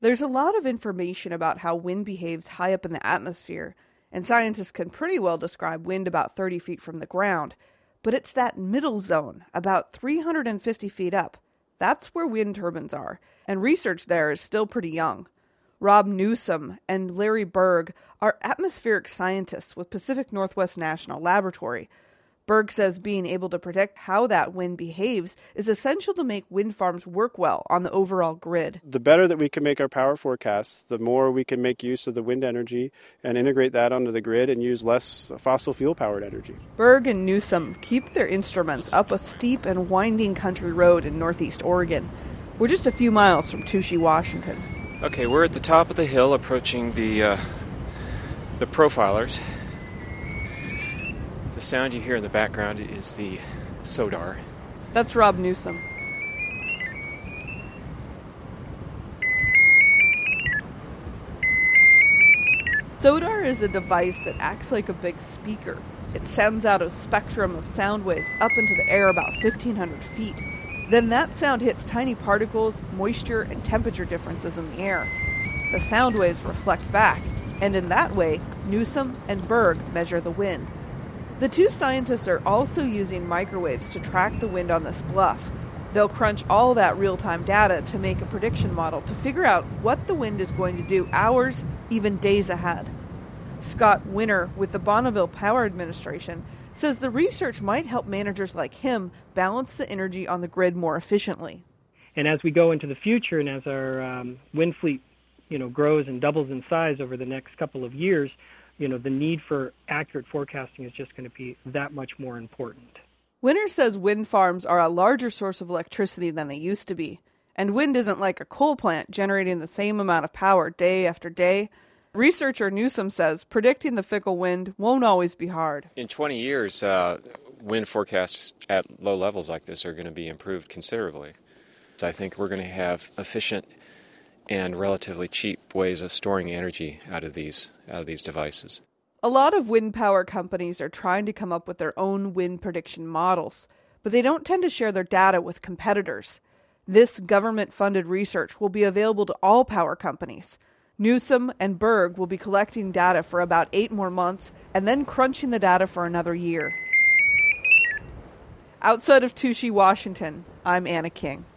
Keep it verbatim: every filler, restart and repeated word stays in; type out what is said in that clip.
There's a lot of information about how wind behaves high up in the atmosphere, and scientists can pretty well describe wind about thirty feet from the ground. But it's that middle zone, about three hundred fifty feet up. That's where wind turbines are, and research there is still pretty young. Rob Newsom and Larry Berg are atmospheric scientists with Pacific Northwest National Laboratory. Berg says being able to predict how that wind behaves is essential to make wind farms work well on the overall grid. The better that we can make our power forecasts, the more we can make use of the wind energy and integrate that onto the grid and use less fossil fuel-powered energy. Berg and Newsom keep their instruments up a steep and winding country road in northeast Oregon. We're just a few miles from Touchy, Washington. Okay, we're at the top of the hill approaching the, uh, the profilers. The sound you hear in the background is the SODAR. That's Rob Newsom. SODAR is a device that acts like a big speaker. It sends out a spectrum of sound waves up into the air about fifteen hundred feet. Then that sound hits tiny particles, moisture, and temperature differences in the air. The sound waves reflect back, and in that way, Newsom and Berg measure the wind. The two scientists are also using microwaves to track the wind on this bluff. They'll crunch all that real-time data to make a prediction model to figure out what the wind is going to do hours, even days ahead. Scott Winter with the Bonneville Power Administration says the research might help managers like him balance the energy on the grid more efficiently. And as we go into the future and as our um, wind fleet, you know, grows and doubles in size over the next couple of years, you know, the need for accurate forecasting is just going to be that much more important. Winter says wind farms are a larger source of electricity than they used to be. And wind isn't like a coal plant generating the same amount of power day after day. Researcher Newsom says predicting the fickle wind won't always be hard. In twenty years, uh, wind forecasts at low levels like this are going to be improved considerably. So I think we're going to have efficient and relatively cheap ways of storing energy out of these out of these devices. A lot of wind power companies are trying to come up with their own wind prediction models, but they don't tend to share their data with competitors. This government-funded research will be available to all power companies. Newsom and Berg will be collecting data for about eight more months and then crunching the data for another year. Outside of Touchy, Washington, I'm Anna King.